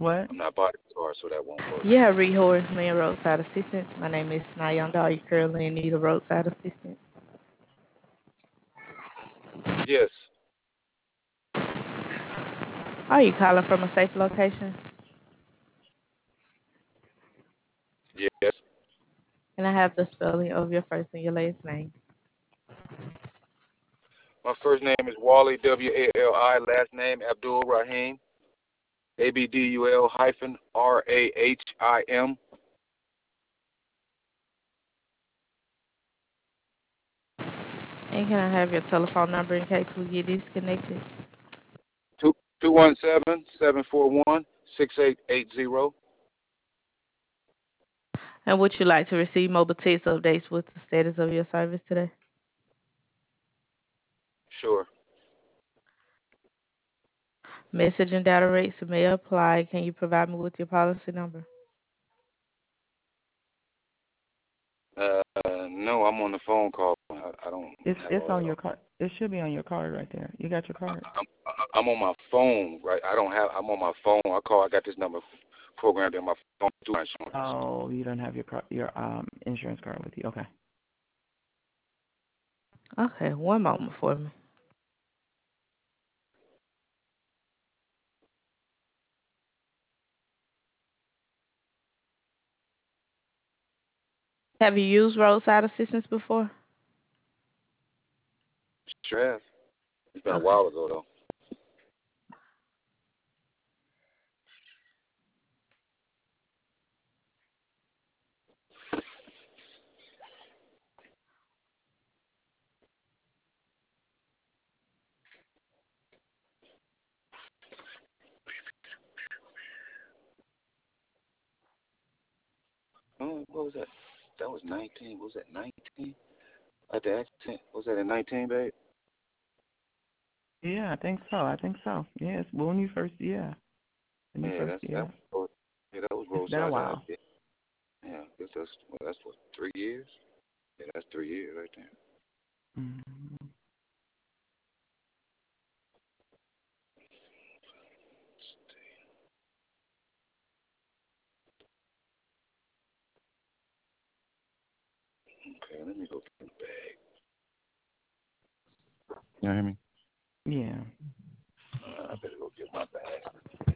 What? I'm not bodyguard, so that won't work. Yeah, Reed Horace, man, roadside assistance. My name is Nayanda. Are you currently in need of roadside assistance? Yes. Are you calling from a safe location? Yes. Can I have the spelling of your first and your last name? My first name is Wally, Wali. Last name Abdul Rahim, Abdul hyphen Rahim. And can I have your telephone number in case we get disconnected? 217-741-6880. And would you like to receive mobile text updates with the status of your service today? Sure. Message and data rates may apply. Can you provide me with your policy number? No, I'm on the phone call. I don't have It's all on that. your card. It should be on your card right there. You got your card. I'm on my phone, right? I'm on my phone. I got this number programmed in my phone through my insurance. Oh, you don't have your insurance card with you. Okay. Okay, one moment for me. Have you used roadside assistance before? Sure have. It's been a Okay. while ago though. Oh, what was that? That was 19. What was that? 19? At the accident? Was that in 19, babe? Yeah, I think so. I think so. Yes. When you first, yeah. When you Yeah, first, yeah. that was It's been a roadside. while. Yeah, I guess that's what 3 years. Yeah, that's 3 years right there. Mm-hmm. Okay, let me go get the bag. You hear me? Yeah. I better go get my bag.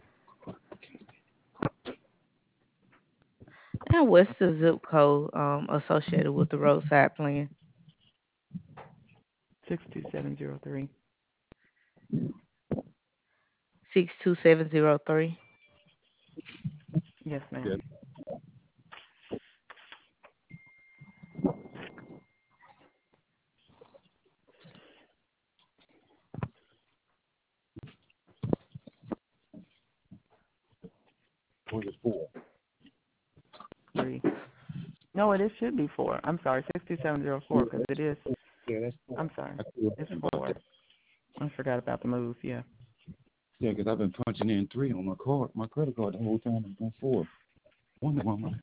And what's the zip code associated with the roadside plan? 62703. 62703. Yes, ma'am. Yeah. What is 4? 3. No, it should be 4. I'm sorry, 62704 because it is. Yeah, that's 4. I'm sorry. I feel It's about 4. that. I forgot about the move. Yeah. Yeah, because I've been punching in 3 on my credit card the whole time. It's been 4. Wonder why my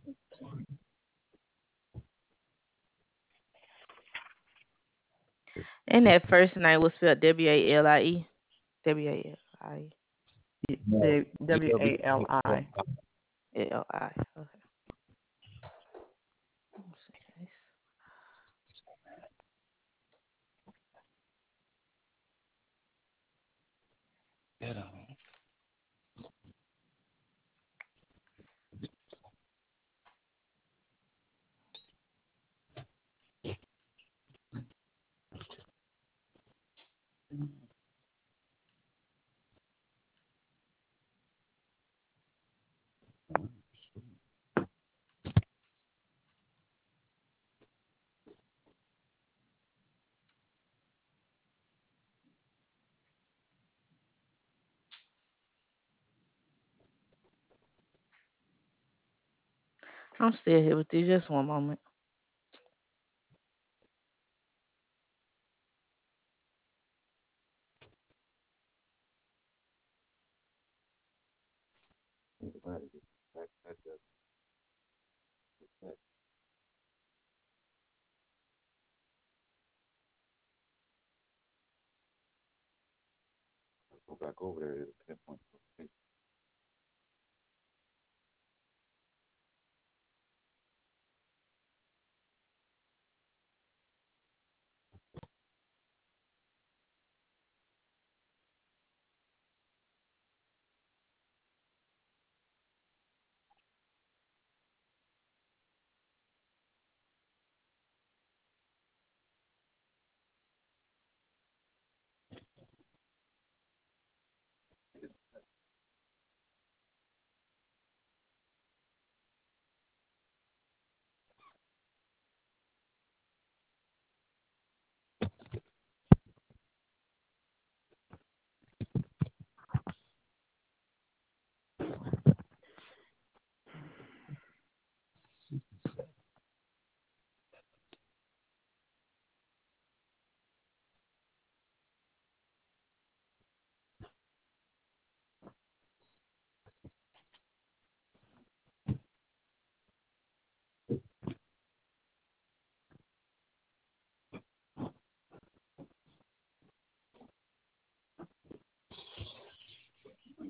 And that first name was spelled Walie. Walie. no. The WALI. Li. Okay. Let's see. Get I'm still here with you. Just one moment. Go back over there to pinpoint.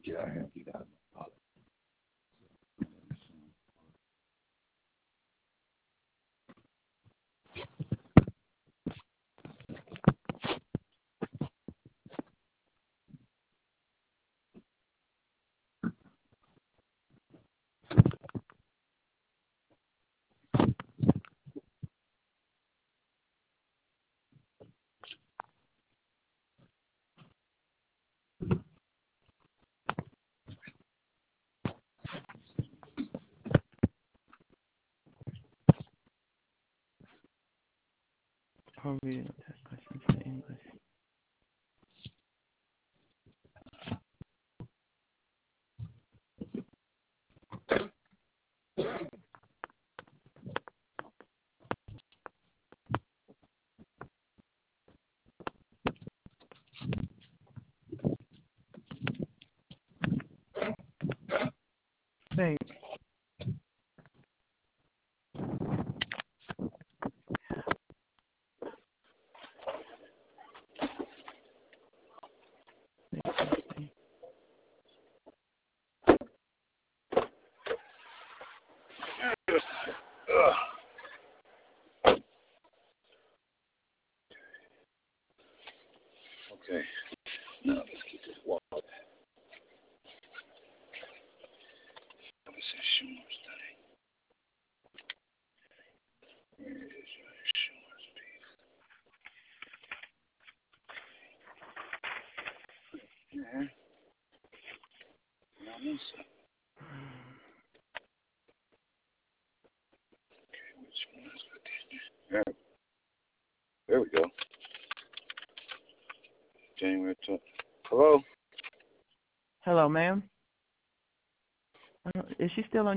I'll read test questions in English. Wait. Okay. Now let's get this water. This insurance thing. Where is your insurance piece? Yeah. Now this. Okay, which one's got this? Yeah. There we go. January 12th. Hello? Hello, ma'am. Is she still on